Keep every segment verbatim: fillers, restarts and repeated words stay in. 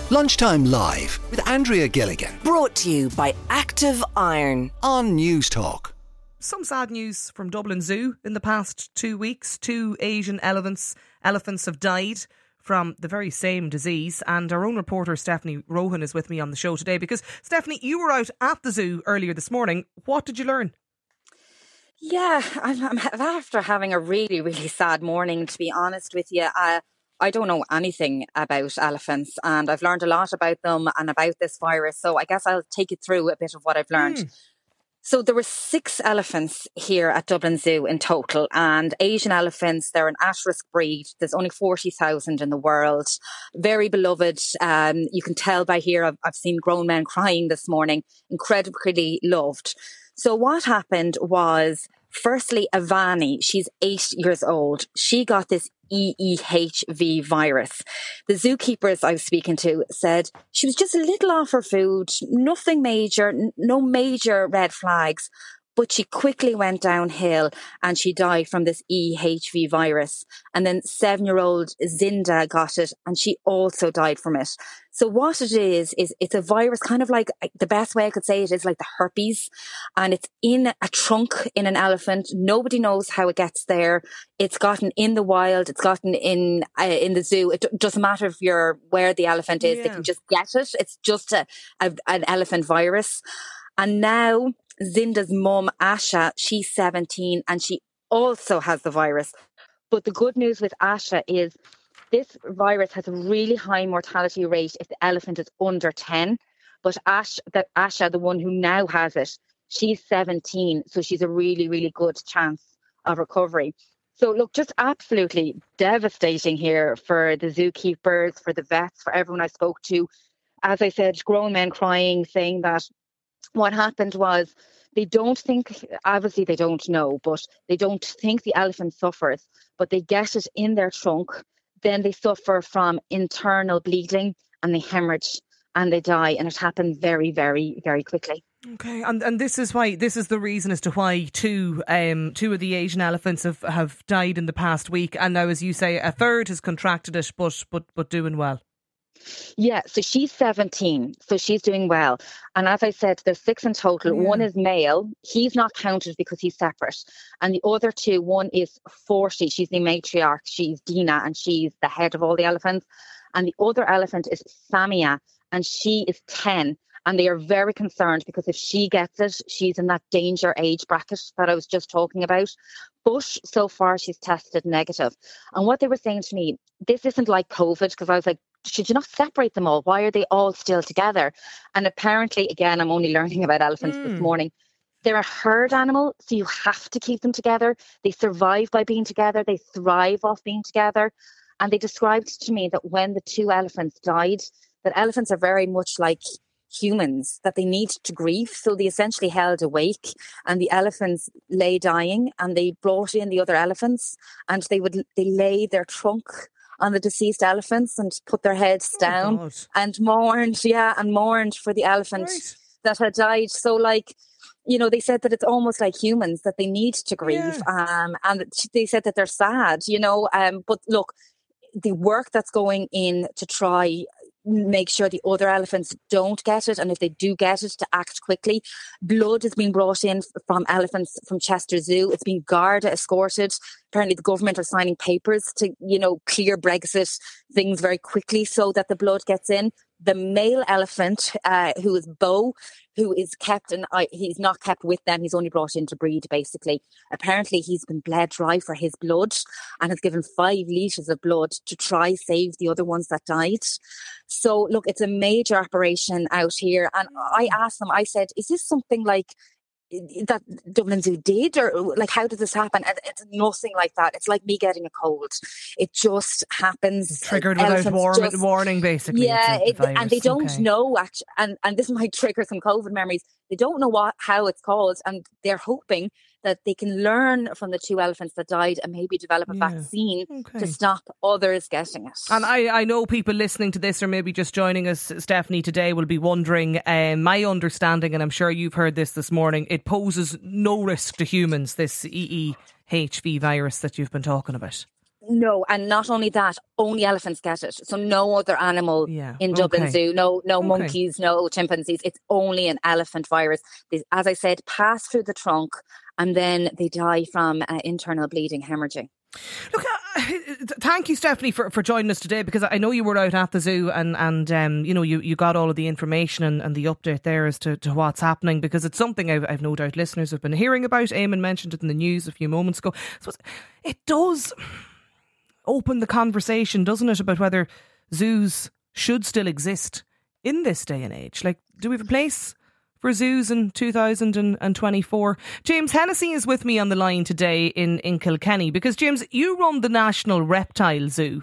Lunchtime Live with Andrea Gilligan Brought to you by Active Iron on News Talk. Some sad news from Dublin Zoo in the past two weeks. Two Asian elephants elephants have died from the very same disease, and our own reporter Stephanie Rohan is with me on the show today because, Stephanie, you were out at the zoo earlier this morning. What did you learn? Yeah, I'm, I'm after having a really, really sad morning, to be honest with you. Uh, I don't know anything about elephants, and I've learned a lot about them and about this virus. So I guess I'll take you through a bit of what I've learned. Mm. So there were six elephants here at Dublin Zoo in total, and Asian elephants, they're an at-risk breed. There's only forty thousand in the world. Very beloved. Um, you can tell by here, I've, I've seen grown men crying this morning. Incredibly loved. So what happened was, firstly, Avani, she's eight years old. She got this E E H V virus. The zookeepers I was speaking to said she was just a little off her food, nothing major, n- no major red flags, but she quickly went downhill and she died from this E E H V virus. And then seven-year-old Zinda got it and she also died from it. So what it is, is it's a virus, kind of like, the best way I could say it is like the herpes, and it's in a trunk in an elephant. Nobody knows how it gets there. It's gotten in the wild. It's gotten in uh, in the zoo. It d- doesn't matter if you're where the elephant is. Yeah. They can just get it. It's just a, a an elephant virus. And now Zinda's mum, Asha, she's seventeen and she also has the virus. But the good news with Asha is this virus has a really high mortality rate if the elephant is under ten. But Ash, the, Asha, the one who now has it, she's seventeen. So she's a really, really good chance of recovery. So look, just absolutely devastating here for the zookeepers, for the vets, for everyone I spoke to. As I said, grown men crying, saying that what happened was they don't think, obviously they don't know, but they don't think the elephant suffers, but they get it in their trunk. Then they suffer from internal bleeding and they hemorrhage and they die. And it happened very, very, very quickly. Okay, and and this is why this is the reason as to why two um two of the Asian elephants have, have died in the past week, and now, as you say, a third has contracted it, but but but doing well. Yeah, so she's seventeen, so she's doing well. And as I said, there's six in total. Yeah. One is male. He's not counted because he's separate. And the other two, one is forty. She's the matriarch. She's Dina, and she's the head of all the elephants. And the other elephant is Samia, and she is ten. And they are very concerned because if she gets it, she's in that danger age bracket that I was just talking about. But so far, she's tested negative. And what they were saying to me, this isn't like COVID, because I was like, should you not separate them all? Why are they all still together? And apparently, again, I'm only learning about elephants mm. this morning. They're a herd animal, so you have to keep them together. They survive by being together. They thrive off being together. And they described to me that when the two elephants died, that elephants are very much like humans, that they need to grieve. So they essentially held awake, and the elephants lay dying, and they brought in the other elephants, and they would they lay their trunk on the deceased elephants and put their heads down oh and mourned, yeah, and mourned for the elephant right. that had died. So, like, you know, they said that it's almost like humans, that they need to grieve, yeah. um, and they said that they're sad, you know. Um, but look, the work that's going in to try make sure the other elephants don't get it, and if they do get it, to act quickly. Blood is being brought in from elephants from Chester Zoo. It's being Garda escorted. Apparently the government are signing papers to, you know, clear Brexit things very quickly so that the blood gets in. The male elephant, uh, who is Bo, who is kept, and uh, he's not kept with them, he's only brought in to breed, basically. Apparently he's been bled dry for his blood and has given five litres of blood to try save the other ones that died. So, look, it's a major operation out here. And I asked them, I said, is this something like that Dublin Zoo did, or like how did this happen? And it's nothing like that. It's like me getting a cold. It just happens. It's triggered without war- just, warning, basically. Yeah, it, and they don't okay. know actually. And and this might trigger some COVID memories. They don't know what how it's called, and they're hoping that they can learn from the two elephants that died and maybe develop a yeah. vaccine okay. to stop others getting it. And I, I know people listening to this, or maybe just joining us, Stephanie, today will be wondering, um, my understanding, and I'm sure you've heard this this morning, it poses no risk to humans, this E E H V virus that you've been talking about. No, and not only that, only elephants get it. So no other animal Yeah. in Dublin Okay. Zoo, no no Okay. monkeys, no chimpanzees. It's only an elephant virus. They, as I said, pass through the trunk and then they die from uh, internal bleeding, hemorrhaging. Look, uh, thank you, Stephanie, for, for joining us today, because I know you were out at the zoo and, and um, you know, you, you got all of the information and, and the update there as to, to what's happening, because it's something I've, I've no doubt listeners have been hearing about. Eamon mentioned it in the news a few moments ago. So it does open the conversation, doesn't it, about whether zoos should still exist in this day and age. Like, do we have a place for zoos in two thousand twenty-four? James Hennessy is with me on the line today in, in Kilkenny, because, James, you run the National Reptile Zoo.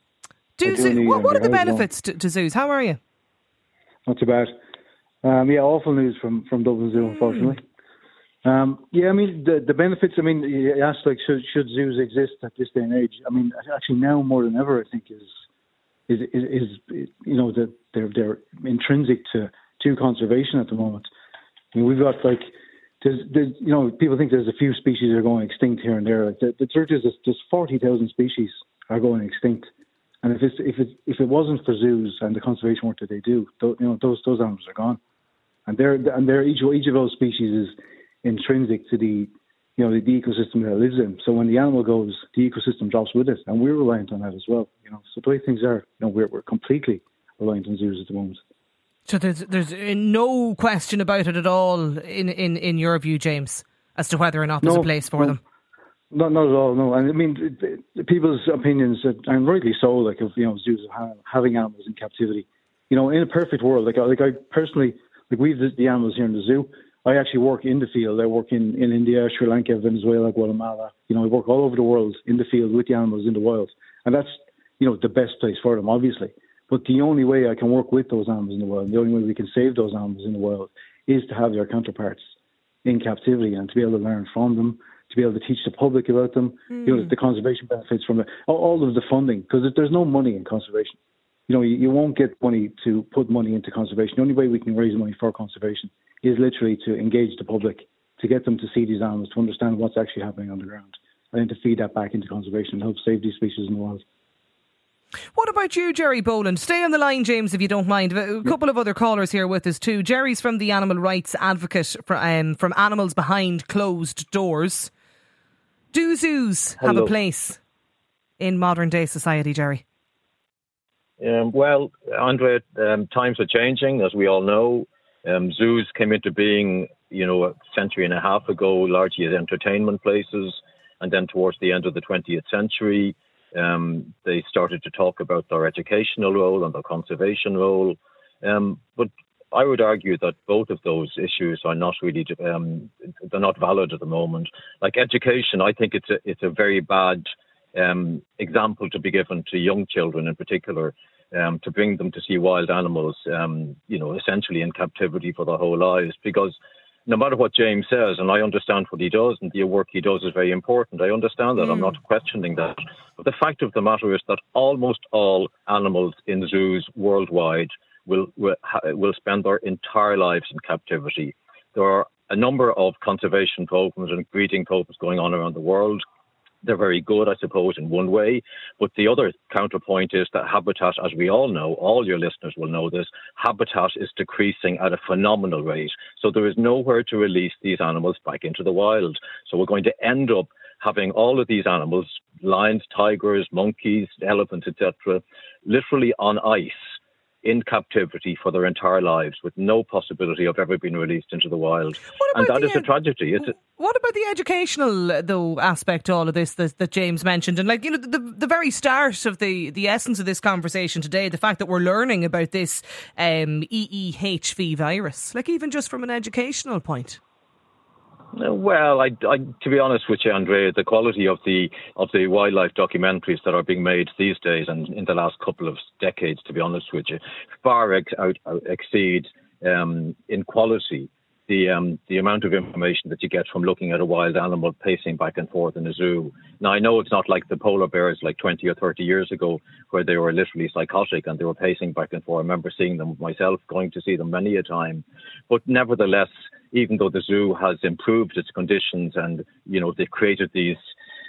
Do zoo, indeed, what, what are the Andrew. How's it benefits to, to zoos? How are you? Not too bad. Um, yeah, awful news from, from Dublin Zoo, unfortunately. Um, yeah, I mean, the, the benefits, I mean, you asked, like, should, should zoos exist at this day and age? I mean, actually now more than ever, I think, is, is, is, is you know, that they're, they're intrinsic to, to conservation at the moment. I mean, we've got, like, there's, there's, you know, people think there's a few species that are going extinct here and there. Like, the, the truth is there's, there's forty thousand species are going extinct. And if it's, if it if it wasn't for zoos and the conservation work that they do, th- you know, those those animals are gone. And they're and they're each each of those species is intrinsic to the, you know, the, the ecosystem that it lives in. So when the animal goes, the ecosystem drops with it, and we're reliant on that as well. You know, so the way things are, you know, we're we're completely reliant on zoos at the moment. So there's there's no question about it at all in, in, in your view, James, as to whether or not there's No, a place for no. them. Not, not at all, no. And I mean, the, the people's opinions, and rightly so, like, of, you know, zoos having animals in captivity. You know, in a perfect world, like, like I personally, like, we've the, the animals here in the zoo. I actually work in the field. I work in, in India, Sri Lanka, Venezuela, Guatemala. You know, I work all over the world in the field with the animals in the wild. And that's, you know, the best place for them, obviously. But the only way I can work with those animals in the wild, the only way we can save those animals in the wild, is to have their counterparts in captivity and to be able to learn from them, to be able to teach the public about them, mm. you know, the conservation benefits from it, all of the funding, because there's no money in conservation. You know, you, you won't get money to put money into conservation. The only way we can raise money for conservation is literally to engage the public, to get them to see these animals, to understand what's actually happening on the ground, and then to feed that back into conservation and help save these species in the wild. What about you, Jerry Boland? Stay on the line, James, if you don't mind. A couple of other callers here with us too. Jerry's from the Animal Rights Advocate for, um, from Animals Behind Closed Doors. Do zoos have Hello. a place in modern day society, Jerry? Um, well, Andrea, um, times are changing, as we all know. Um, zoos came into being, you know, a century and a half ago, largely as entertainment places. And then towards the end of the twentieth century, um, they started to talk about their educational role and their conservation role. Um, but I would argue that both of those issues are not really, um, they're not valid at the moment. Like education, I think it's a, it's a very bad um, example to be given to young children in particular, um, to bring them to see wild animals, um, you know, essentially in captivity for their whole lives. Because no matter what James says, and I understand what he does, and the work he does is very important, I understand that, mm. I'm not questioning that. But the fact of the matter is that almost all animals in zoos worldwide will will, will spend their entire lives in captivity. There are a number of conservation programs and breeding programs going on around the world. They're very good, I suppose, in one way. But the other counterpoint is that habitat, as we all know, all your listeners will know this, habitat is decreasing at a phenomenal rate. So there is nowhere to release these animals back into the wild. So we're going to end up having all of these animals, lions, tigers, monkeys, elephants, et cetera, literally on ice, in captivity for their entire lives, with no possibility of ever being released into the wild. And that is ed- a tragedy. It's a- what about the educational, though, aspect to all of this that, that James mentioned? And, like, you know, the, the very start of the, the essence of this conversation today, the fact that we're learning about this um, E E H V virus, like, even just from an educational point. Well, I, I, to be honest with you, Andrea, the quality of the of the wildlife documentaries that are being made these days and in the last couple of decades, to be honest with you, far ex, out, out, exceed um, in quality the um, the amount of information that you get from looking at a wild animal pacing back and forth in a zoo. Now, I know it's not like the polar bears like twenty or thirty years ago, where they were literally psychotic and they were pacing back and forth. I remember seeing them myself, going to see them many a time. But nevertheless, even though the zoo has improved its conditions and, you know, they've created these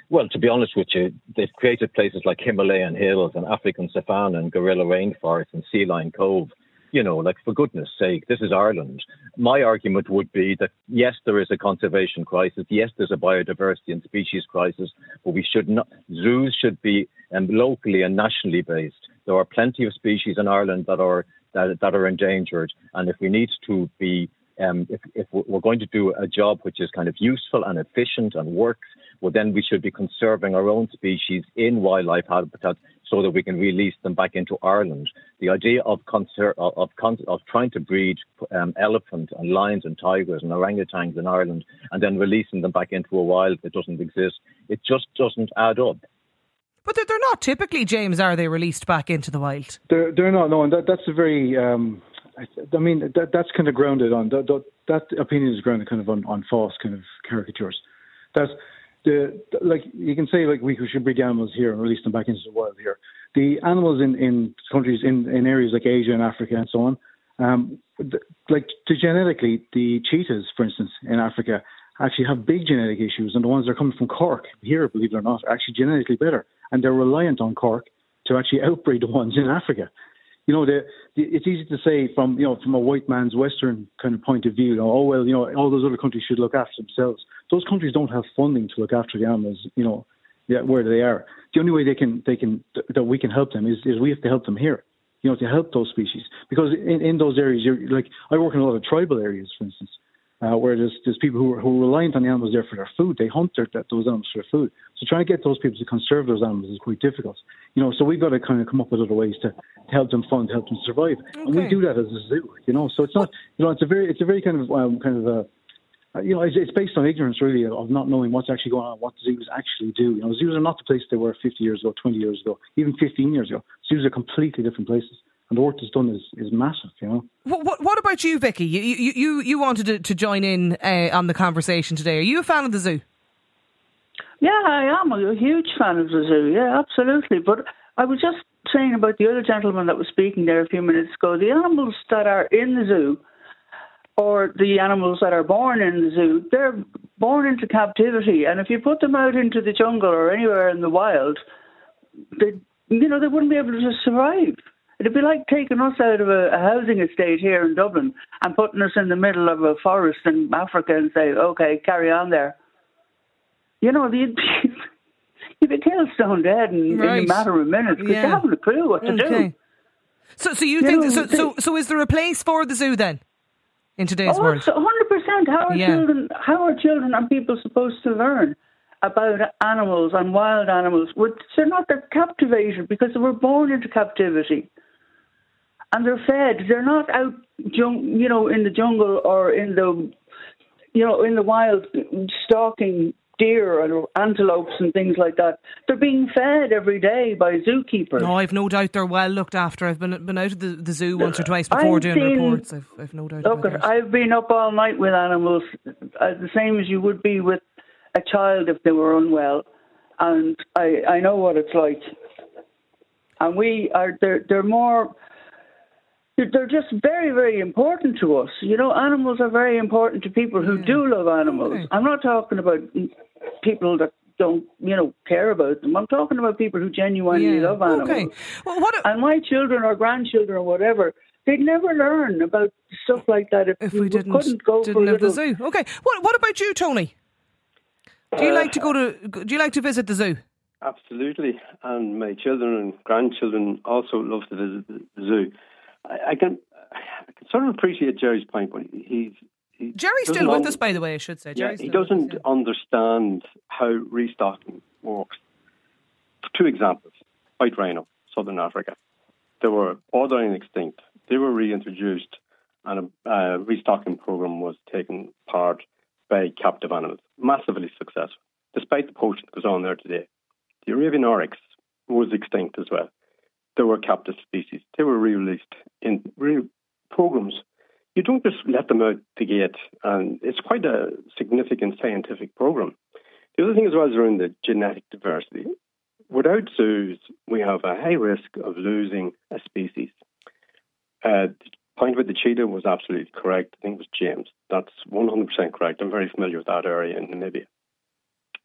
Well, to be honest with you, they've created places like Himalayan hills and African savanna and gorilla rainforests and sea lion cove. You know, like, for goodness sake, this is Ireland. My argument would be that, yes, there is a conservation crisis. Yes, there's a biodiversity and species crisis, but we should not, zoos should be um, locally and nationally based. There are plenty of species in Ireland that are that, that are endangered. And if we need to be, um, if, if we're going to do a job which is kind of useful and efficient and works, well, then we should be conserving our own species in wildlife habitats so that we can release them back into Ireland. The idea of conser- of, of, of trying to breed um, elephant and lions and tigers and orangutans in Ireland and then releasing them back into a wild that doesn't exist, it just doesn't add up. But they're, they're not typically, James, are they, released back into the wild? They're, they're not, no, and that, that's a very, um, I, I mean, that, that's kind of grounded on, that, that, that opinion is grounded kind of on, on false kind of caricatures. That's, The, like you can say, like we should breed animals here and release them back into the wild here. The animals in, in countries in, in areas like Asia and Africa and so on, um, the, like the genetically, the cheetahs, for instance, in Africa actually have big genetic issues, and the ones that are coming from Cork here, believe it or not, are actually genetically better, and they're reliant on Cork to actually outbreed the ones in Africa. You know, the, the, it's easy to say from, you know, from a white man's Western kind of point of view, you know, oh, well, you know, all those other countries should look after themselves. Those countries don't have funding to look after the animals, you know, yeah, where they are. The only way they can, they can, that we can help them is, is we have to help them here, you know, to help those species. Because in, in those areas, you're, like, I work in a lot of tribal areas, for instance, uh, where there's, there's people who are, who are reliant on the animals there for their food. They hunt their, those animals for their food. So trying to get those people to conserve those animals is quite difficult. You know, so we've got to kind of come up with other ways to, to help them fund, to help them survive. Okay. And we do that as a zoo, you know. So it's not, you know, it's a very, it's a very kind of, um, kind of a, uh, you know, it's, it's based on ignorance, really, of not knowing what's actually going on, what zoos actually do. You know, zoos are not the place they were fifty years ago, twenty years ago, even fifteen years ago. Zoos are completely different places. And the work that's done is, is massive, you know. What, what, what about you, Vicky? You you you, you wanted to, to join in uh, on the conversation today. Are you a fan of the zoo? Yeah, I am a huge fan of the zoo. Yeah, absolutely. But I was just saying about the other gentleman that was speaking there a few minutes ago. The animals that are in the zoo, or the animals that are born in the zoo, they're born into captivity. And if you put them out into the jungle or anywhere in the wild, they, you know, they wouldn't be able to survive. It'd be like taking us out of a, a housing estate here in Dublin and putting us in the middle of a forest in Africa and say, okay, carry on there. You know, you'd be, you'd be killed stone dead in, right. in a matter of minutes because yeah. you haven't a clue what to okay. do. So, so you, you think know, so, so? So, is there a place for the zoo then in today's oh, world? one hundred percent. How are yeah. children? How are children and people supposed to learn about animals and wild animals? Which they're not. They're captivated because they were born into captivity, and they're fed. They're not out, you know, in the jungle or in the, you know, in the wild stalking deer and antelopes and things like that. They're being fed every day by zookeepers. No, I've no doubt they're well looked after. I've been been out of the, the zoo once or twice before I've doing seen, reports. I've, I've no doubt look, about that. I've been up all night with animals, uh, the same as you would be with a child if they were unwell, and I, I know what it's like. And we are they're they're more. They're just very, very important to us. You know, animals are very important to people who yeah. do love animals. Okay. I'm not talking about people that don't, you know, care about them. I'm talking about people who genuinely yeah. love animals. Okay. Well, what a- and my children or grandchildren or whatever, they'd never learn about stuff like that if, if we, we didn't, couldn't go didn't for have little... the zoo. Okay. What What about you, Tony? Do you uh, like to go to? Do you like to visit the zoo? Absolutely, and my children and grandchildren also love to visit the zoo. I, I can, I can sort of appreciate Jerry's point, but he's he Jerry's still with un- us, by the way. I should say. Jerry's yeah, he doesn't us, yeah. understand how restocking works. Two examples: white rhino, southern Africa. They were borderline extinct. They were reintroduced, and a uh, restocking program was taken part by captive animals, massively successful, despite the poaching that goes on there today. The Arabian oryx was extinct as well. There were captive species. They were re-released in re- programs. You don't just let them out the gate, and it's quite a significant scientific program. The other thing as well is around the genetic diversity. Without zoos, we have a high risk of losing a species. Uh, the point about the cheetah was absolutely correct. I think it was James. That's one hundred percent correct. I'm very familiar with that area in Namibia.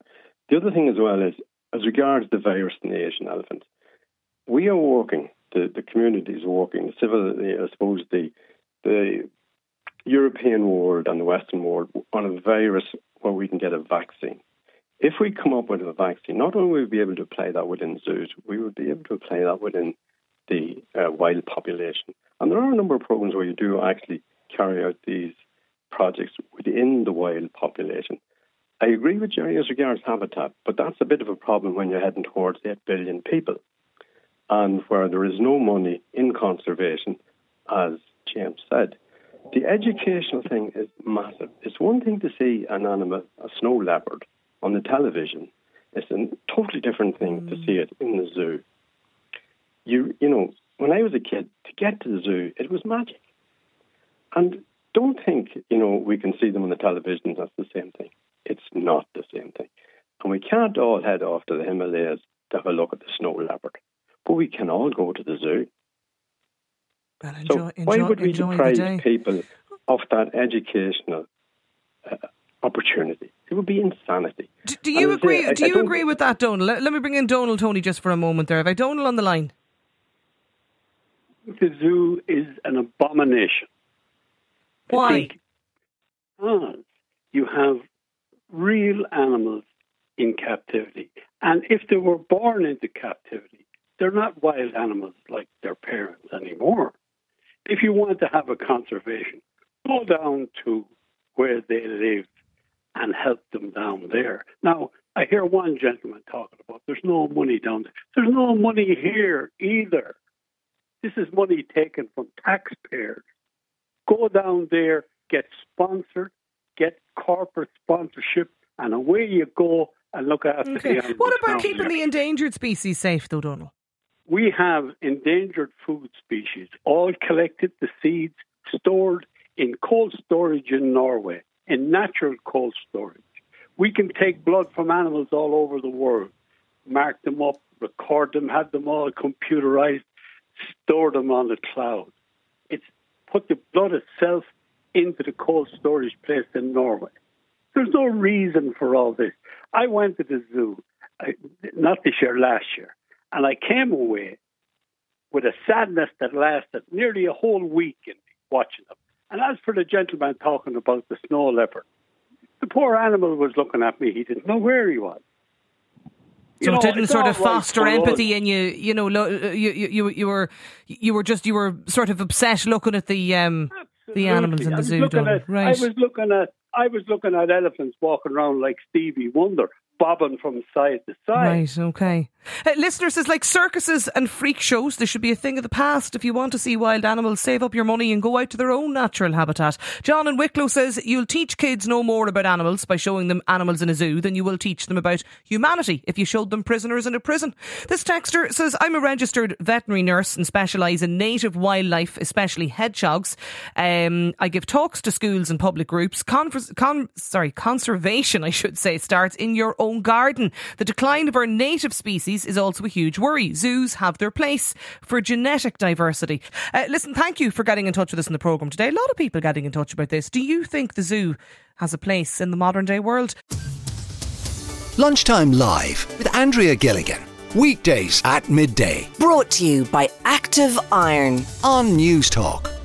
The other thing as well is, as regards the virus in the Asian elephant, we are working, the, the community is working, the civil, I suppose, the, the European world and the Western world on a virus where we can get a vaccine. If we come up with a vaccine, not only will we be able to apply that within zoos, we would be able to apply that within the uh, wild population. And there are a number of programs where you do actually carry out these projects within the wild population. I agree with Jerry as regards habitat, but that's a bit of a problem when you're heading towards eight billion people and where there is no money in conservation, as James said. The educational thing is massive. It's one thing to see an animal, a snow leopard, on the television. It's a totally different thing mm. to see it in the zoo. You, you know, when I was a kid, to get to the zoo, it was magic. And don't think, you know, we can see them on the television, that's the same thing. It's not the same thing. And we can't all head off to the Himalayas to have a look at the snow leopard. But we can all go to the zoo. Well, enjoy, so why enjoy, would we deprive people of that educational uh, opportunity? It would be insanity. Do, do you and agree? Say, I, do I you agree with that, Donal? Let, let me bring in Donal Tony just for a moment there. Have I Donal on the line? The zoo is an abomination. Why? Because you have real animals in captivity. And if they were born into captivity, they're not wild animals like their parents anymore. If you want to have a conservation, go down to where they live and help them down there. Now, I hear one gentleman talking about there's no money down there. There's no money here either. This is money taken from taxpayers. Go down there, get sponsored, get corporate sponsorship, and away you go and look after okay. the animals. What about down keeping there. the endangered species safe, though, Donal? We have endangered food species, all collected, the seeds, stored in cold storage in Norway, in natural cold storage. We can take blood from animals all over the world, mark them up, record them, have them all computerized, store them on the cloud. It's put the blood itself into the cold storage place in Norway. There's no reason for all this. I went to the zoo, I, not this year, last year, and I came away with a sadness that lasted nearly a whole week in watching them. And as for the gentleman talking about the snow leopard, the poor animal was looking at me. He didn't know where he was. So You know, it didn't it's sort all of right foster for empathy us. in you. You know, lo, you, you you you were you were just you were sort of upset looking at the um the animals in I the was zoo. looking Donal. at, Right. I was looking at I was looking at elephants walking around like Stevie Wonder, bobbing from side to side. Right, okay. Uh, listeners, says like circuses and freak shows, they should be a thing of the past. If you want to see wild animals, save up your money and go out to their own natural habitat. John in Wicklow says you'll teach kids no more about animals by showing them animals in a zoo than you will teach them about humanity if you showed them prisoners in a prison. This texter says, I'm a registered veterinary nurse and specialise in native wildlife, especially hedgehogs. Um, I give talks to schools and public groups. Conver- con- sorry, conservation, I should say, starts in your own garden. The decline of our native species is also a huge worry. Zoos have their place for genetic diversity. Uh, listen, thank you for getting in touch with us in the programme today. A lot of people getting in touch about this. Do you think the zoo has a place in the modern day world? Lunchtime Live with Andrea Gilligan. Weekdays at midday Brought to you by Active Iron. on News Talk.